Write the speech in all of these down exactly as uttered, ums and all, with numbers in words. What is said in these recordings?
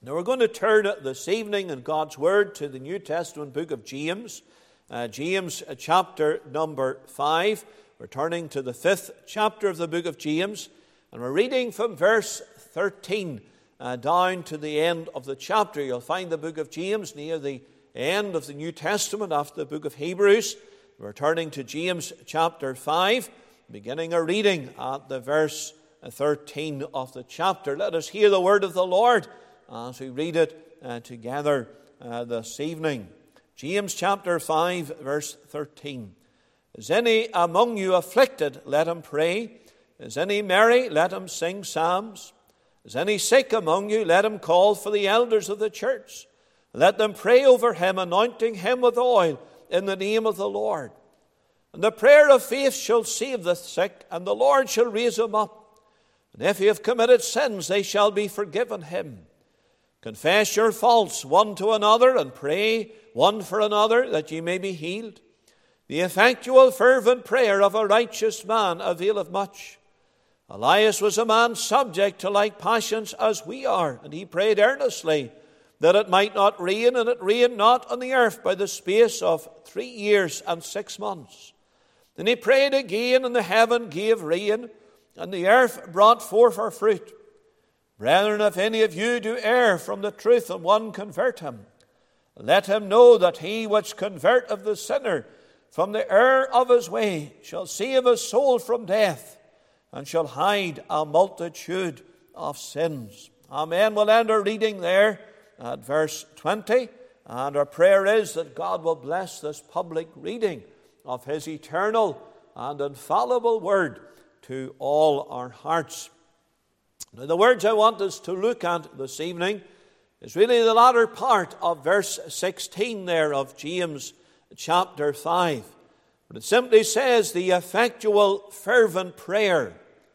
Now we're going to turn this evening in God's Word to the New Testament book of James. Uh, James uh, chapter number five. We're turning to the fifth chapter of the book of James. And we're reading from verse thirteen uh, down to the end of the chapter. You'll find the book of James near the end of the New Testament after the book of Hebrews. We're turning to James chapter five, beginning our reading at the verse thirteen of the chapter. Let us hear the word of the Lord as we read it uh, together uh, this evening. James chapter five, verse thirteen. Is any among you afflicted? Let him pray. Is any merry? Let him sing psalms. Is any sick among you? Let him call for the elders of the church. Let them pray over him, anointing him with oil in the name of the Lord. And the prayer of faith shall save the sick, and the Lord shall raise him up. And if he have committed sins, they shall be forgiven him. Confess your faults one to another, and pray one for another, that ye may be healed. The effectual fervent prayer of a righteous man availeth much. Elias was a man subject to like passions as we are, and he prayed earnestly that it might not rain, and it rained not on the earth by the space of three years and six months. Then he prayed again, and the heaven gave rain, and the earth brought forth her fruit. Brethren, if any of you do err from the truth, and one convert him, let him know that he which converteth the sinner from the error of his way shall save his soul from death, and shall hide a multitude of sins. Amen. We'll end our reading there at verse twenty, and our prayer is that God will bless this public reading of his eternal and infallible word to all our hearts. Now, the words I want us to look at this evening is really the latter part of verse sixteen there of James chapter five. But it simply says, the effectual fervent prayer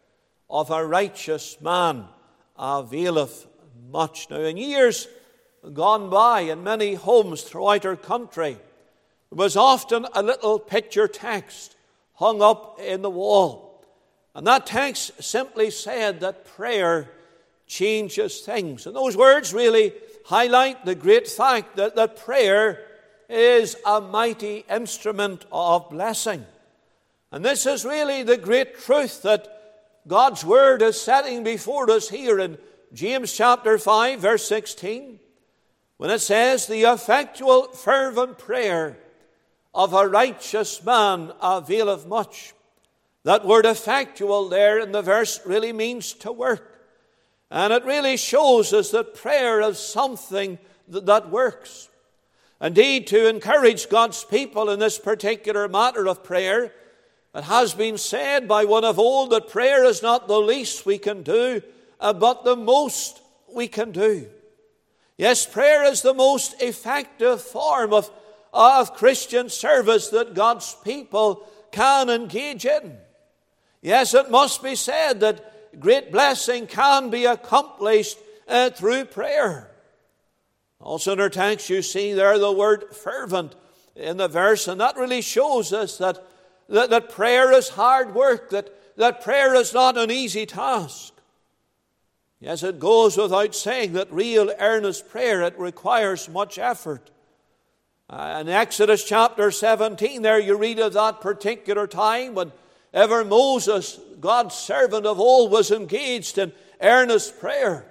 of a righteous man availeth much. Now, in years gone by, in many homes throughout our country, there was often a little picture text hung up in the wall. And that text simply said that prayer changes things. And those words really highlight the great fact that, that prayer is a mighty instrument of blessing. And this is really the great truth that God's Word is setting before us here in James chapter five, verse sixteen, when it says, the effectual fervent prayer of a righteous man availeth much. That word effectual there in the verse really means to work. And it really shows us that prayer is something that, that works. Indeed, to encourage God's people in this particular matter of prayer, it has been said by one of old that prayer is not the least we can do, uh, but the most we can do. Yes, prayer is the most effective form of, of Christian service that God's people can engage in. Yes, it must be said that great blessing can be accomplished uh, through prayer. Also in our text you see there the word fervent in the verse, and that really shows us that, that, that prayer is hard work, that, that prayer is not an easy task. Yes, it goes without saying that real earnest prayer, it requires much effort. Uh, in Exodus chapter seventeen there you read of that particular time when ever Moses, God's servant of old, was engaged in earnest prayer.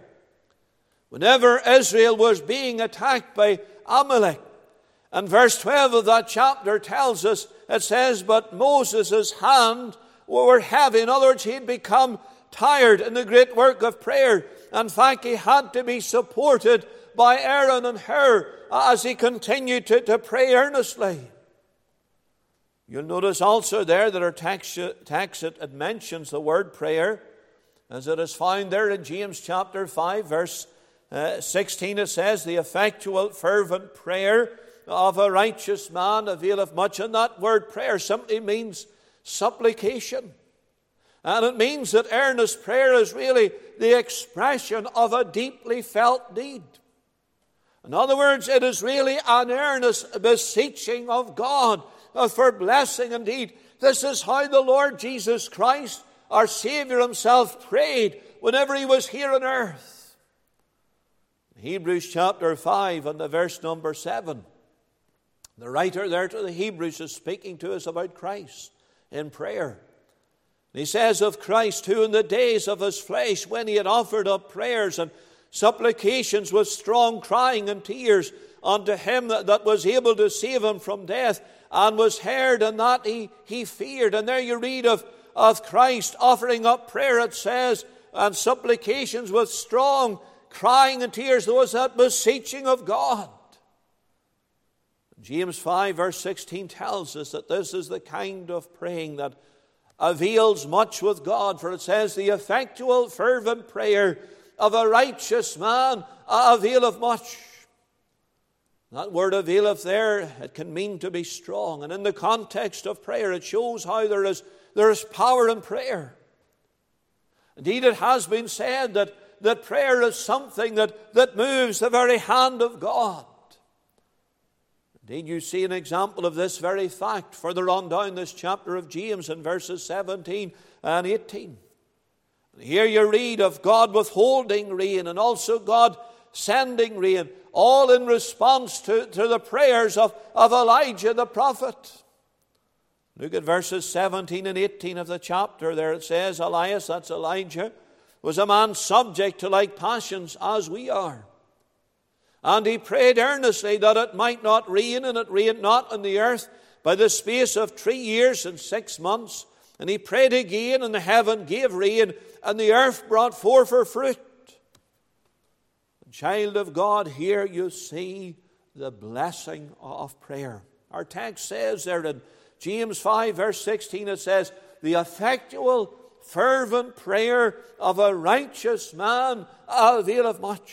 Whenever Israel was being attacked by Amalek, and verse twelve of that chapter tells us, it says, but Moses' hand were heavy. In other words, he had become tired in the great work of prayer. In fact, he had to be supported by Aaron and Hur as he continued to, to pray earnestly. You'll notice also there that our text, text it, it mentions the word prayer, as it is found there in James chapter five, verse uh, sixteen. It says, the effectual fervent prayer of a righteous man availeth much. And that word prayer simply means supplication. And it means that earnest prayer is really the expression of a deeply felt need. In other words, it is really an earnest beseeching of God for blessing. Indeed, this is how the Lord Jesus Christ, our Savior himself, prayed whenever he was here on earth. Hebrews chapter five and the verse number seven. The writer there to the Hebrews is speaking to us about Christ in prayer. He says of Christ, who in the days of his flesh, when he had offered up prayers and supplications with strong crying and tears unto him that, that was able to save him from death, and was heard, and that he, he feared. And there you read of, of Christ offering up prayer, it says, and supplications with strong crying and tears. There was that beseeching of God. James five verse sixteen tells us that this is the kind of praying that avails much with God. For it says, the effectual fervent prayer of a righteous man availeth much. That word availeth there, it can mean to be strong. And in the context of prayer, it shows how there is, there is power in prayer. Indeed, it has been said that, that prayer is something that, that moves the very hand of God. Indeed, you see an example of this very fact further on down this chapter of James in verses seventeen and eighteen. And here you read of God withholding rain and also God sending rain, all in response to, to the prayers of, of Elijah the prophet. Look at verses seventeen and eighteen of the chapter. There it says, Elias, that's Elijah, was a man subject to like passions as we are. And he prayed earnestly that it might not rain, and it rained not on the earth by the space of three years and six months. And he prayed again, and the heaven gave rain, and the earth brought forth her fruit. Child of God, here you see the blessing of prayer. Our text says there in James five verse sixteen, it says, the effectual fervent prayer of a righteous man availeth much.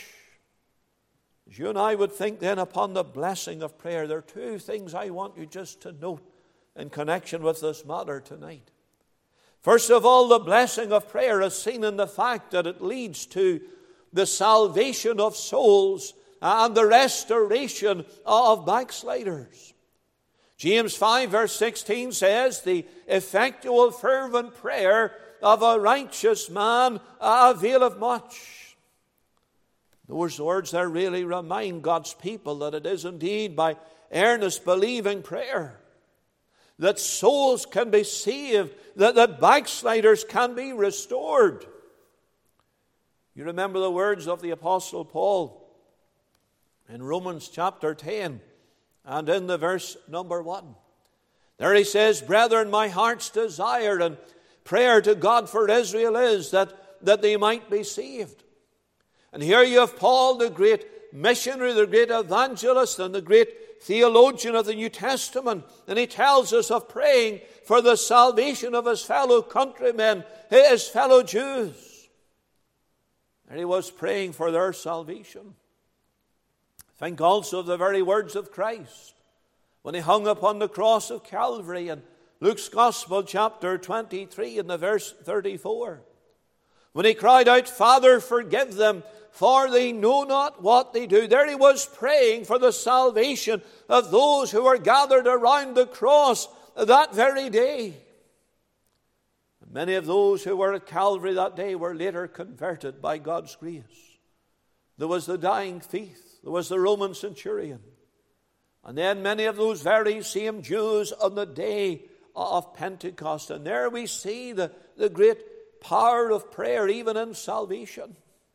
As you and I would think then upon the blessing of prayer, there are two things I want you just to note in connection with this matter tonight. First of all, the blessing of prayer is seen in the fact that it leads to the salvation of souls and the restoration of backsliders. James five verse sixteen says, the effectual fervent prayer of a righteous man availeth much. Those words there really remind God's people that it is indeed by earnest believing prayer that souls can be saved, that, that backsliders can be restored. You remember the words of the Apostle Paul in Romans chapter ten and in the verse number one. There he says, brethren, my heart's desire and prayer to God for Israel is that, that they might be saved. And here you have Paul, the great missionary, the great evangelist, and the great theologian of the New Testament. And he tells us of praying for the salvation of his fellow countrymen, his fellow Jews. And he was praying for their salvation. Think also of the very words of Christ when he hung upon the cross of Calvary in Luke's Gospel chapter twenty-three and the verse thirty-four. When he cried out, Father, forgive them, for they know not what they do. There he was praying for the salvation of those who were gathered around the cross that very day. Many of those who were at Calvary that day were later converted by God's grace. There was the dying thief. There was the Roman centurion. And then many of those very same Jews on the day of Pentecost. And there we see the, the great power of prayer even in salvation.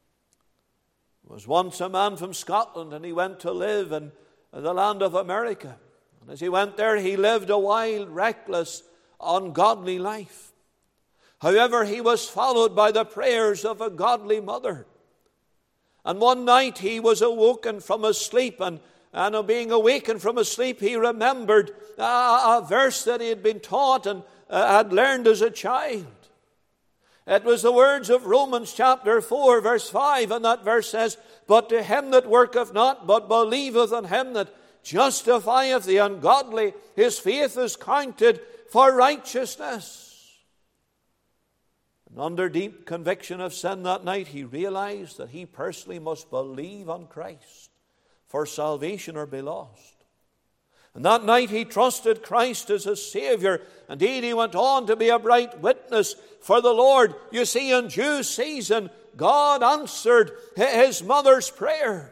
There was once a man from Scotland, and he went to live in the land of America. And as he went there, he lived a wild, reckless, ungodly life. However, he was followed by the prayers of a godly mother. And one night he was awoken from his sleep, and, and on being awakened from his sleep, he remembered a, a verse that he had been taught and uh, had learned as a child. It was the words of Romans chapter four, verse five, and that verse says, But to him that worketh not, but believeth on him that justifieth the ungodly, his faith is counted for righteousness. And under deep conviction of sin that night, he realized that he personally must believe on Christ for salvation or be lost. And that night he trusted Christ as his Savior. Indeed, he went on to be a bright witness for the Lord. You see, in due season, God answered his mother's prayers.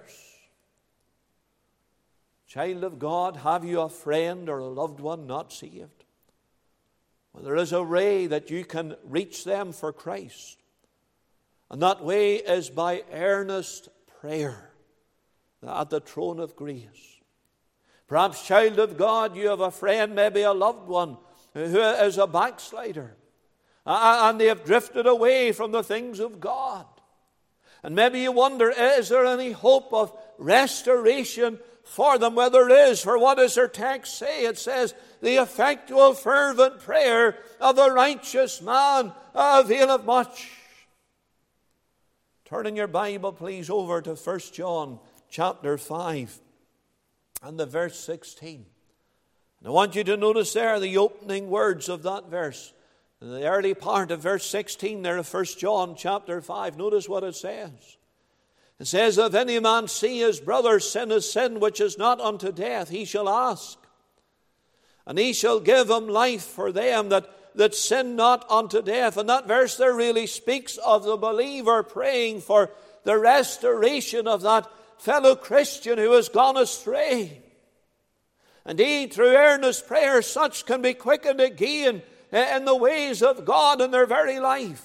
Child of God, have you a friend or a loved one not saved? Well, there is a way that you can reach them for Christ. And that way is by earnest prayer at the throne of grace. Perhaps, child of God, you have a friend, maybe a loved one, who is a backslider. And they have drifted away from the things of God. And maybe you wonder, is there any hope of restoration for them? Well, there is. For what does their text say? It says, the effectual fervent prayer of the righteous man availeth much. Turn in your Bible, please, over to First John chapter five and the verse sixteen. And I want you to notice there the opening words of that verse. In the early part of verse sixteen there of First John chapter five, notice what it says. It says, if any man see his brother sin a sin which is not unto death, he shall ask. And he shall give him life for them that that sin not unto death. And that verse there really speaks of the believer praying for the restoration of that fellow Christian who has gone astray. Indeed, through earnest prayer, such can be quickened again in the ways of God in their very life.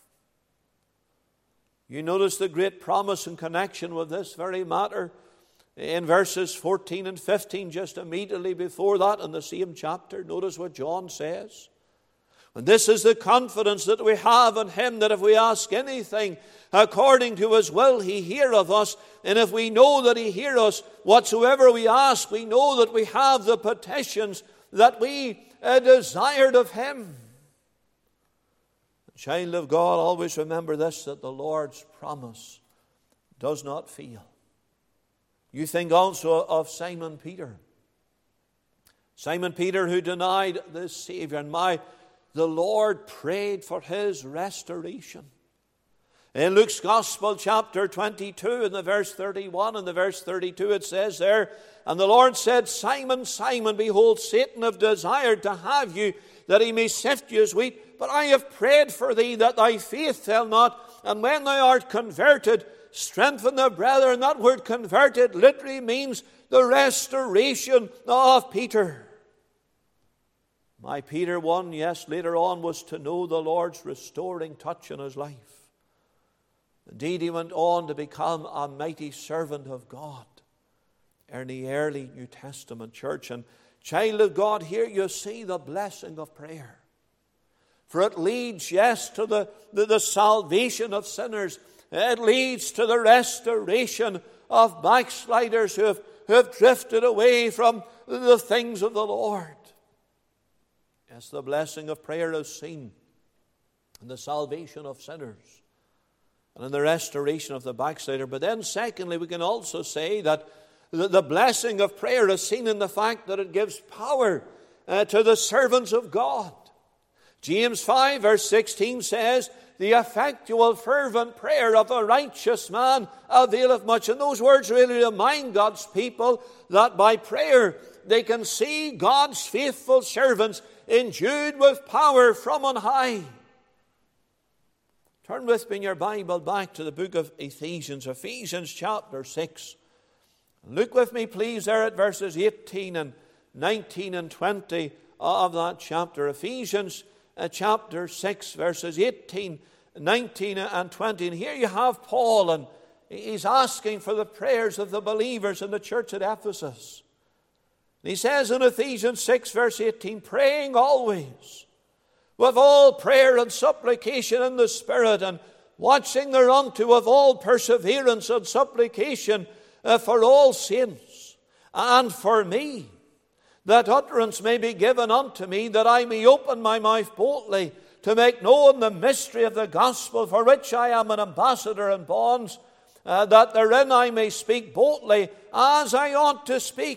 You notice the great promise in connection with this very matter in verses fourteen and fifteen, just immediately before that in the same chapter. Notice what John says. And this is the confidence that we have in Him, that if we ask anything according to His will, He heareth us. And if we know that He heareth us, whatsoever we ask, we know that we have the petitions that we uh, desired of Him. Child of God, always remember this, that the Lord's promise does not fail. You think also of Simon Peter. Simon Peter, who denied the Savior. And my The Lord prayed for his restoration. In Luke's Gospel, chapter twenty-two, in the verse thirty-one and the verse thirty-two, it says there, and the Lord said, Simon, Simon, behold, Satan hath desired to have you, that he may sift you as wheat. But I have prayed for thee, that thy faith fail not. And when thou art converted, strengthen the brethren. That word converted literally means the restoration of Peter. My Peter one, yes, later on was to know the Lord's restoring touch in his life. Indeed, he went on to become a mighty servant of God in the early New Testament church. And child of God, here you see the blessing of prayer. For it leads, yes, to the, the, the salvation of sinners. It leads to the restoration of backsliders who have, who have drifted away from the things of the Lord. Yes, the blessing of prayer is seen in the salvation of sinners and in the restoration of the backslider. But then secondly, we can also say that the blessing of prayer is seen in the fact that it gives power uh, to the servants of God. James five verse sixteen says, the effectual fervent prayer of a righteous man availeth much. And those words really remind God's people that by prayer they can see God's faithful servants endued with power from on high. Turn with me in your Bible back to the book of Ephesians, Ephesians chapter six. Look with me, please, there at verses eighteen and nineteen and twenty of that chapter. Ephesians uh, chapter six, verses eighteen, nineteen and twenty. And here you have Paul, and he's asking for the prayers of the believers in the church at Ephesus. He says in Ephesians six, verse eighteen, praying always with all prayer and supplication in the Spirit, and watching thereunto with all perseverance and supplication uh, for all saints, and for me, that utterance may be given unto me, that I may open my mouth boldly to make known the mystery of the gospel, for which I am an ambassador in bonds, uh, that therein I may speak boldly as I ought to speak.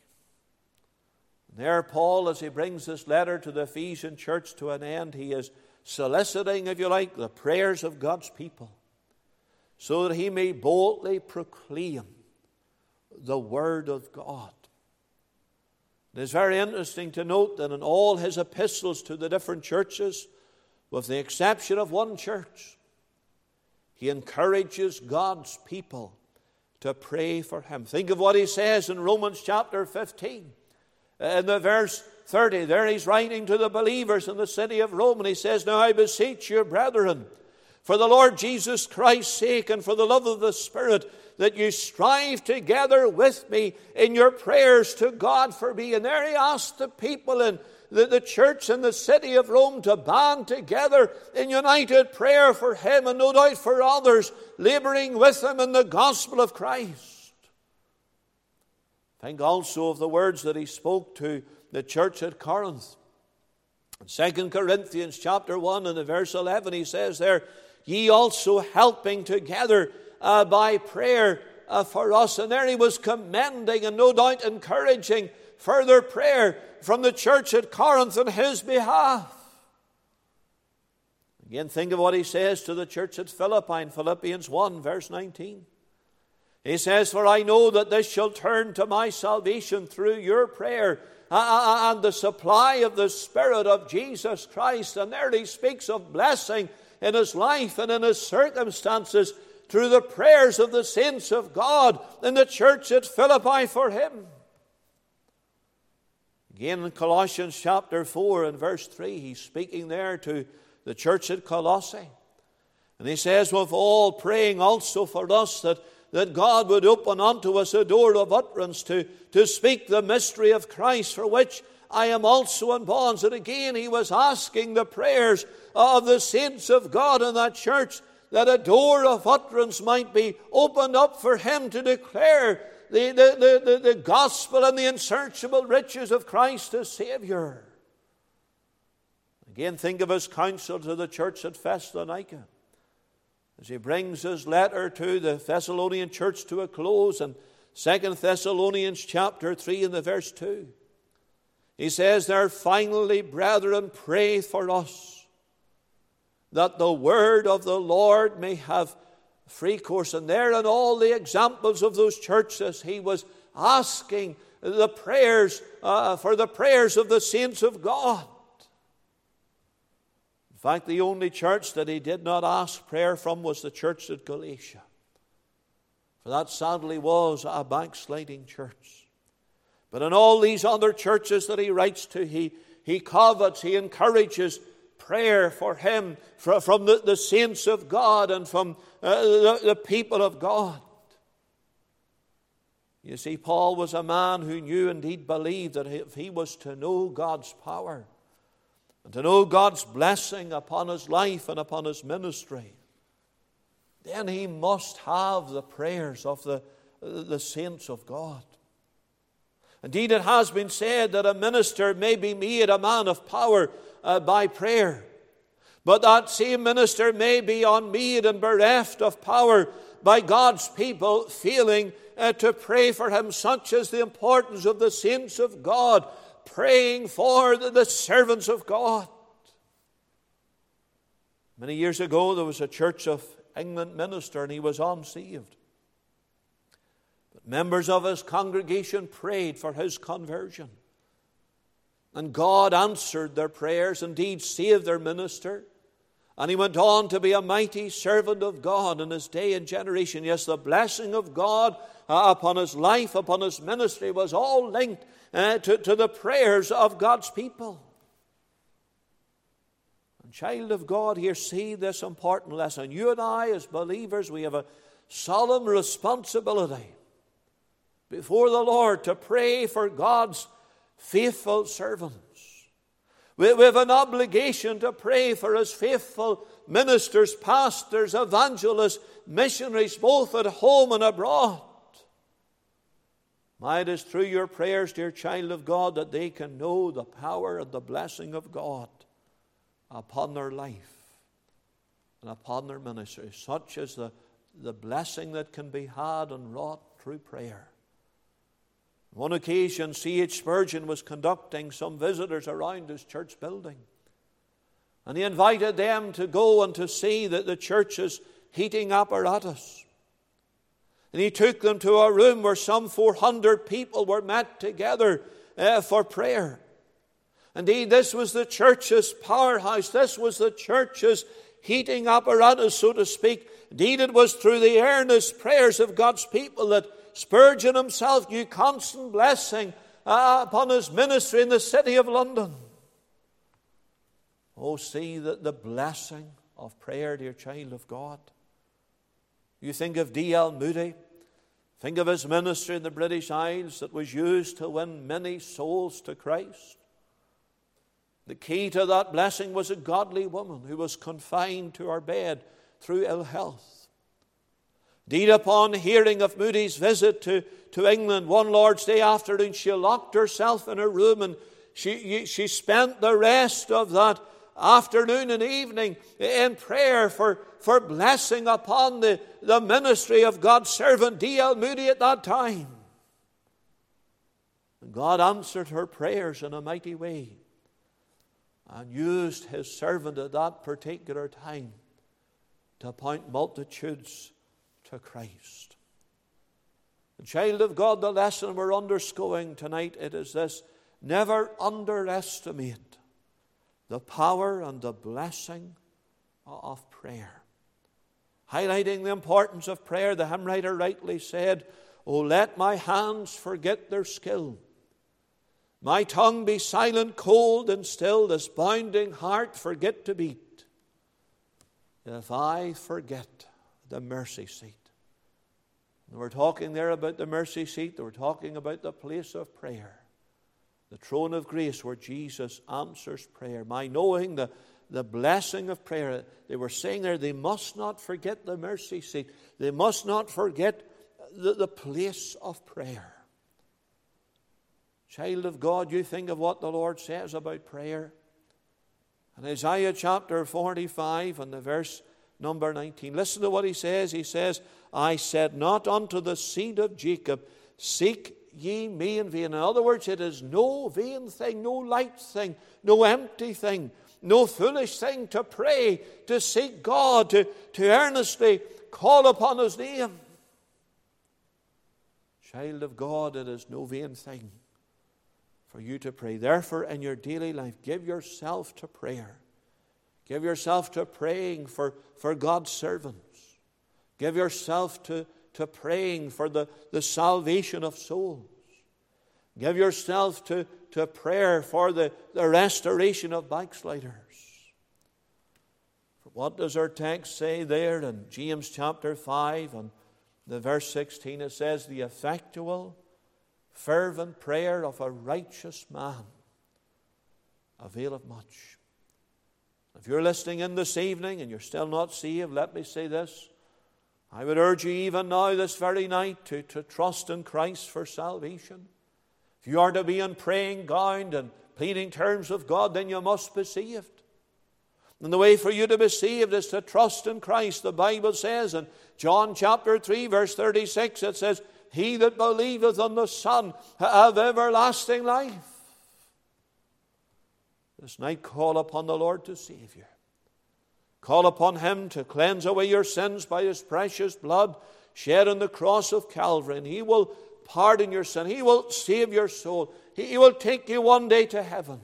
There Paul, as he brings this letter to the Ephesian church to an end, he is soliciting, if you like, the prayers of God's people, so that he may boldly proclaim the word of God. It is very interesting to note that in all his epistles to the different churches, with the exception of one church, he encourages God's people to pray for him. Think of what he says in Romans chapter fifteen. In the verse thirty, there he's writing to the believers in the city of Rome, and he says, "Now I beseech you, brethren, for the Lord Jesus Christ's sake and for the love of the Spirit, that you strive together with me in your prayers to God for me." And there he asked the people in the, the church in the city of Rome to band together in united prayer for him and no doubt for others, laboring with him in the gospel of Christ. Think also of the words that he spoke to the church at Corinth. In Second Corinthians chapter one and the verse eleven, he says there, "Ye also helping together uh, by prayer uh, for us." And there he was commending and no doubt encouraging further prayer from the church at Corinth on his behalf. Again, think of what he says to the church at Philippi in Philippians one verse nineteen. He says, "For I know that this shall turn to my salvation through your prayer uh, and the supply of the Spirit of Jesus Christ." And there he speaks of blessing in his life and in his circumstances through the prayers of the saints of God in the church at Philippi for him. Again in Colossians chapter four and verse three, he's speaking there to the church at Colossae. And he says, "With all praying also for us that, that God would open unto us a door of utterance to, to speak the mystery of Christ, for which I am also in bonds." And again he was asking the prayers of the saints of God in that church that a door of utterance might be opened up for him to declare the, the, the, the gospel and the unsearchable riches of Christ as Savior. Again, think of his counsel to the church at Thessalonica as he brings his letter to the Thessalonian church to a close in Second Thessalonians chapter three and the verse two. He says there, "Finally, brethren, pray for us, that the word of the Lord may have free course." And there in all the examples of those churches, he was asking the prayers uh, for the prayers of the saints of God. In fact, the only church that he did not ask prayer from was the church at Galatia. For that sadly was a backsliding church. But in all these other churches that he writes to, he, he covets, he encourages prayer for him from, from the, the saints of God and from uh, the, the people of God. You see, Paul was a man who knew, indeed believed, that if he was to know God's power and to know God's blessing upon his life and upon his ministry, then he must have the prayers of the, the saints of God. Indeed, it has been said that a minister may be made a man of power uh, by prayer, but that same minister may be unmade and bereft of power by God's people failing uh, to pray for him. Such is the importance of the saints of God praying for the, the servants of God. Many years ago, there was a Church of England minister, and he was unsaved. But members of his congregation prayed for his conversion. And God answered their prayers, indeed saved their minister. And he went on to be a mighty servant of God in his day and generation. Yes, the blessing of God uh, upon his life, upon his ministry, was all linked uh, to, to the prayers of God's people. And child of God, here see this important lesson. You and I, as believers, we have a solemn responsibility before the Lord to pray for God's faithful servants. We have an obligation to pray for his faithful ministers, pastors, evangelists, missionaries, both at home and abroad. Might it is through your prayers, dear child of God, that they can know the power and the blessing of God upon their life and upon their ministry. Such is the, the blessing that can be had and wrought through prayer. On one occasion, C H Spurgeon was conducting some visitors around his church building. And he invited them to go and to see the, the church's heating apparatus. And he took them to a room where some four hundred people were met together uh, for prayer. Indeed, this was the church's powerhouse. This was the church's heating apparatus, so to speak. Indeed, it was through the earnest prayers of God's people that Spurgeon himself knew constant blessing uh, upon his ministry in the city of London. Oh, see the, the blessing of prayer, dear child of God. You think of D L Moody. Think of his ministry in the British Isles that was used to win many souls to Christ. The key to that blessing was a godly woman who was confined to her bed through ill health. Indeed, upon hearing of Moody's visit to, to England one Lord's Day afternoon, she locked herself in her room and she, she spent the rest of that afternoon and evening in prayer for, for blessing upon the, the ministry of God's servant D L Moody at that time. And God answered her prayers in a mighty way and used his servant at that particular time to point multitudes to Christ. The child of God, the lesson we're underscoring tonight, it is this: never underestimate the power and the blessing of prayer. Highlighting the importance of prayer, the hymn writer rightly said, "Oh, let my hands forget their skill, my tongue be silent, cold, and still, this bounding heart forget to beat, if I forget the mercy seat." And we're talking there about the mercy seat. We're talking about the place of prayer, the throne of grace where Jesus answers prayer. My knowing the, the blessing of prayer. They were saying there, they must not forget the mercy seat. They must not forget the, the place of prayer. Child of God, you think of what the Lord says about prayer. In Isaiah chapter forty-five and the verse number nineteen, listen to what he says. He says, "I said not unto the seed of Jacob, seek ye me in vain." In other words, it is no vain thing, no light thing, no empty thing, no foolish thing to pray, to seek God, to, to earnestly call upon his name. Child of God, it is no vain thing for you to pray. Therefore, in your daily life, give yourself to prayer. Give yourself to praying for, for God's servants. Give yourself to, to praying for the, the salvation of souls. Give yourself to, to prayer for the, the restoration of backsliders. For what does our text say there in James chapter five and the verse sixteen? It says, "The effectual, fervent prayer of a righteous man availeth much." If you're listening in this evening and you're still not saved, let me say this. I would urge you even now, this very night, to, to trust in Christ for salvation. If you are to be in praying ground and pleading terms with God, then you must be saved. And the way for you to be saved is to trust in Christ. The Bible says in John chapter three, verse thirty-six, it says, "He that believeth on the Son have everlasting life." This night, call upon the Lord to save you. Call upon Him to cleanse away your sins by His precious blood shed on the cross of Calvary. And He will pardon your sin. He will save your soul. He will take you one day to heaven.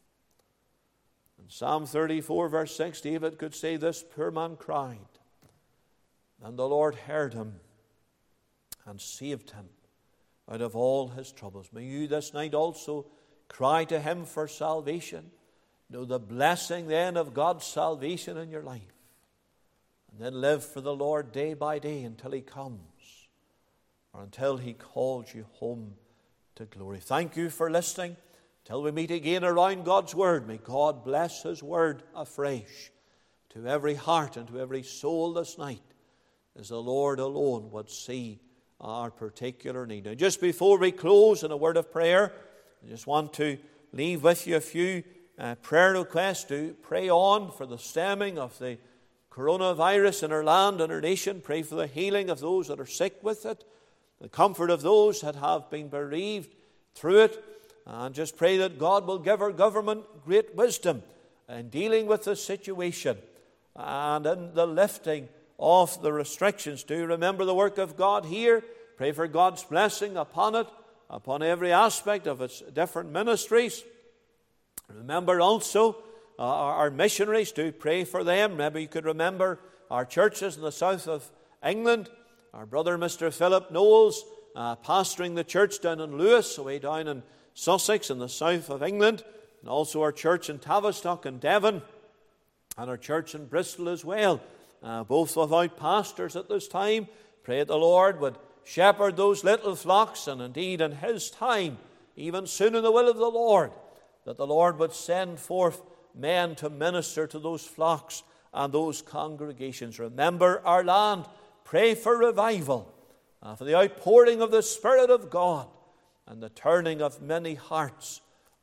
In Psalm thirty-four, verse six, David could say, "This poor man cried, and the Lord heard him and saved him out of all his troubles." May you this night also cry to Him for salvation. Know the blessing then of God's salvation in your life. And then live for the Lord day by day until He comes, or until He calls you home to glory. Thank you for listening. Till we meet again around God's Word, may God bless His Word afresh to every heart and to every soul this night, as the Lord alone would see our particular need. Now, just before we close in a word of prayer, I just want to leave with you a few uh, prayer requests to pray on for the stemming of the coronavirus in our land and our nation. Pray for the healing of those that are sick with it, the comfort of those that have been bereaved through it, and just pray that God will give our government great wisdom in dealing with the situation and in the lifting of the restrictions. Do remember the work of God here. Pray for God's blessing upon it, upon every aspect of its different ministries. Remember also uh, our missionaries. Do pray for them. Maybe you could remember our churches in the south of England. Our brother Mister Philip Knowles, uh, pastoring the church down in Lewis, away down in Sussex in the south of England, and also our church in Tavistock in Devon, and our church in Bristol as well, uh, both without pastors at this time. Pray that the Lord would shepherd those little flocks, and indeed in His time, even soon in the will of the Lord, that the Lord would send forth men to minister to those flocks and those congregations. Remember our land. Pray for revival, uh, for the outpouring of the Spirit of God, and the turning of many hearts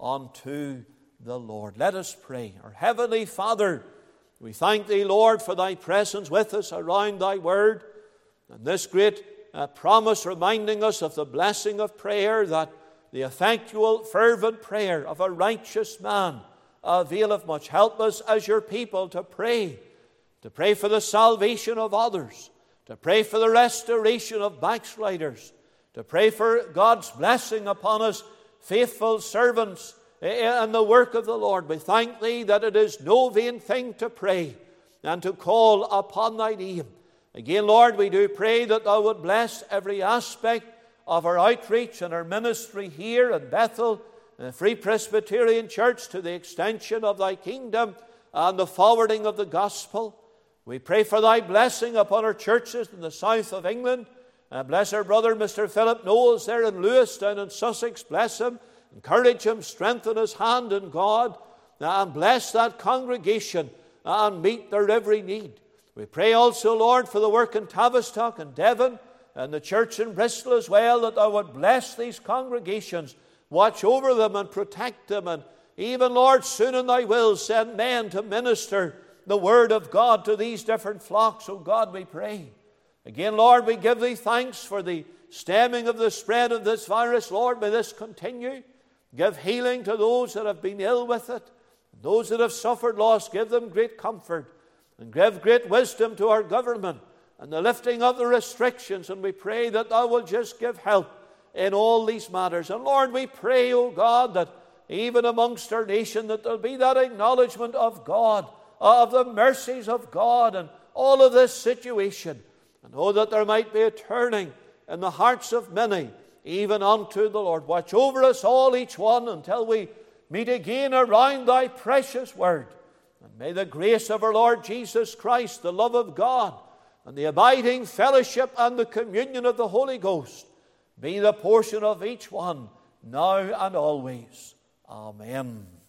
unto the Lord. Let us pray. Our Heavenly Father, we thank Thee, Lord, for Thy presence with us around Thy Word, and this great uh, promise reminding us of the blessing of prayer, that the effectual, fervent prayer of a righteous man availeth much. Help us as Your people to pray, to pray for the salvation of others, to pray for the restoration of backsliders, to pray for God's blessing upon us, faithful servants in the work of the Lord. We thank Thee that it is no vain thing to pray and to call upon Thy name. Again, Lord, we do pray that Thou would bless every aspect of our outreach and our ministry here in Bethel, the Free Presbyterian Church, to the extension of Thy kingdom and the forwarding of the gospel. We pray for Thy blessing upon our churches in the south of England. Uh, bless our brother Mister Philip Knowles there in Lewis, down in Sussex. Bless him, encourage him, strengthen his hand in God, and bless that congregation and meet their every need. We pray also, Lord, for the work in Tavistock and Devon and the church in Bristol as well, that Thou would bless these congregations, watch over them and protect them, and even, Lord, soon in Thy will send men to minister the Word of God to these different flocks. Oh God, we pray. Again, Lord, we give Thee thanks for the stemming of the spread of this virus. Lord, may this continue. Give healing to those that have been ill with it. Those that have suffered loss, give them great comfort. And give great wisdom to our government and the lifting of the restrictions. And we pray that Thou will just give help in all these matters. And Lord, we pray, O God, that even amongst our nation, that there will be that acknowledgement of God, of the mercies of God and all of this situation. And oh, that there might be a turning in the hearts of many, even unto the Lord. Watch over us all, each one, until we meet again around Thy precious Word. And may the grace of our Lord Jesus Christ, the love of God, and the abiding fellowship and the communion of the Holy Ghost be the portion of each one, now and always. Amen.